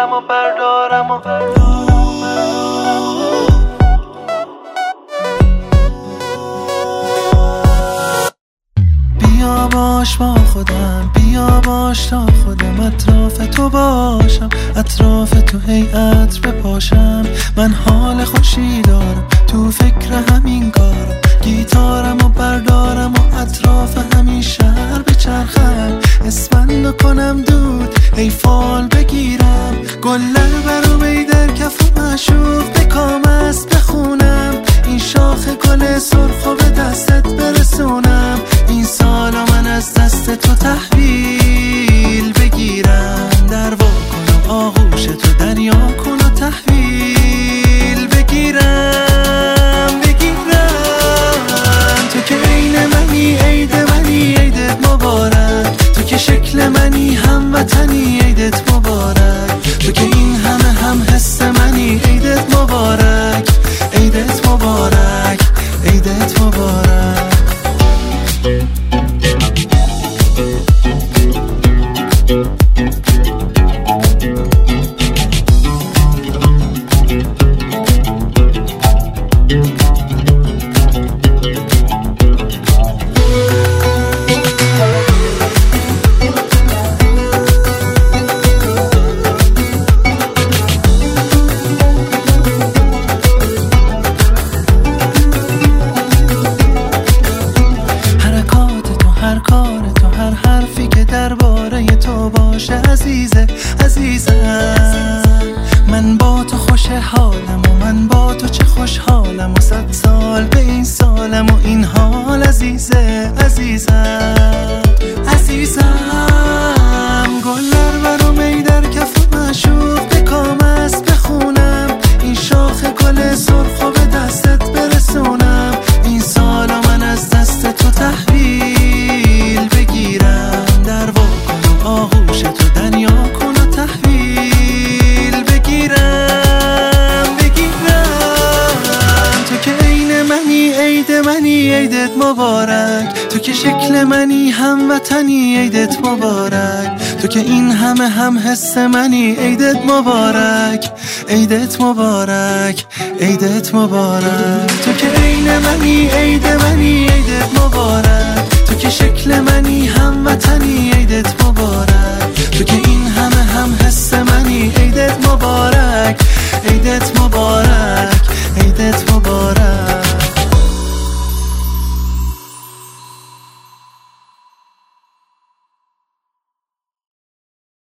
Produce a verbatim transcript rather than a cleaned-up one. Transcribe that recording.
بردارم و بردارم و بیا باش با خودم، بیا باش تا خودم اطراف تو باشم، اطراف تو هیئت بپاشم. من حال خوشی دارم، تو فکر همین کارم، گیتارم و بردارم و اطراف همین شهر بچرخم، اسفند کنم دود ای فال بگیرم، گلر برام در کف معشوق بکام است بخونم، این شاخ گل سرخو به دستت برسونم، این سال من از دست تو تحویل بگیرم، در وا کن و آغوش تو دریا کن و تحویل بگیرم بگیرم. تو که عین منی عید منی عیدت مبارک، تو که شکل منی هموطنی عیدت مبارک، تو که این همه هم حس منی عیدت مبارک عیدت مبارک عیدت مبارک. عزیزه عزیزم من با تو خوش حالم و من با تو چه خوشحالم و صد سال به این سالم و این حال عزیزه عزیزم عزیزم. گلر برام ای در کف معشوق بکام است بخونم، این شاخ گل سرخو به دستت برسونم، این سال من از دست تو تحویل بگیرم، در وا کن و آغوش تو دریا کن و تحویل بگیرم بگیرم. تو که عین منی عید منی عیدت مبارک، تو که شکل منی هموطنی عیدت مبارک، تو که این همه هم حس منی عیدت مبارک عیدت مبارک عیدت مبارک. تو که عین منی عید منی